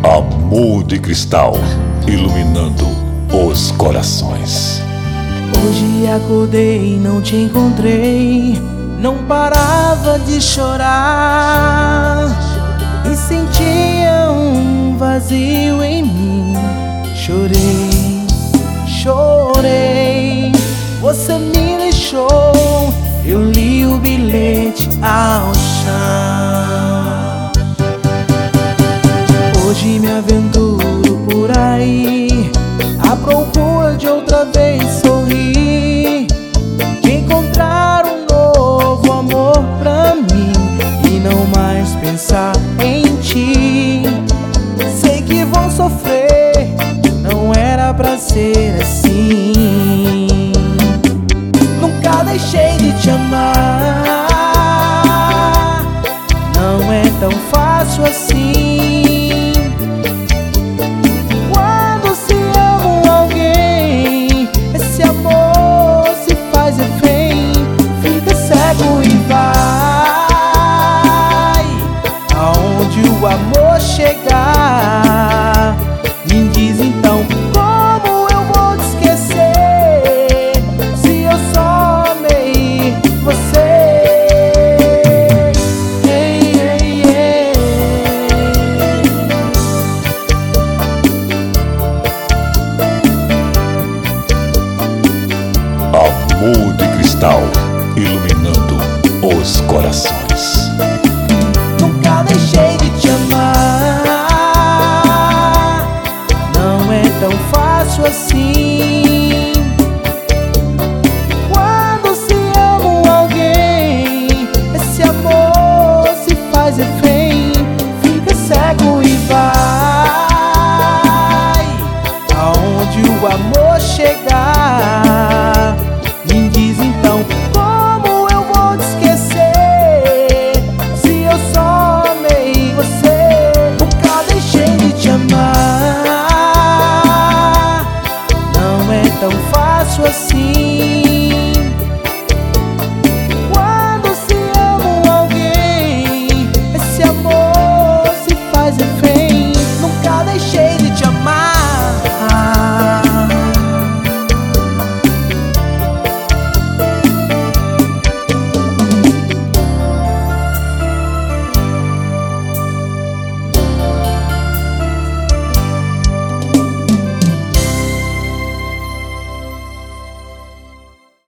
Amor de Cristal, iluminando os corações. Hoje acordei e não te encontrei, não parava de chorar e sentia um vazio em mim. Chorei, chorei, você me deixou, eu li o bilhete ao chão. Hoje me aventuro por aí, à procura de outra vez sorrir, de encontrar um novo amor pra mim e não mais pensar em ti. Sei que vou sofrer, não era pra ser assim. Nunca deixei de te amar, não é tão fácil assim.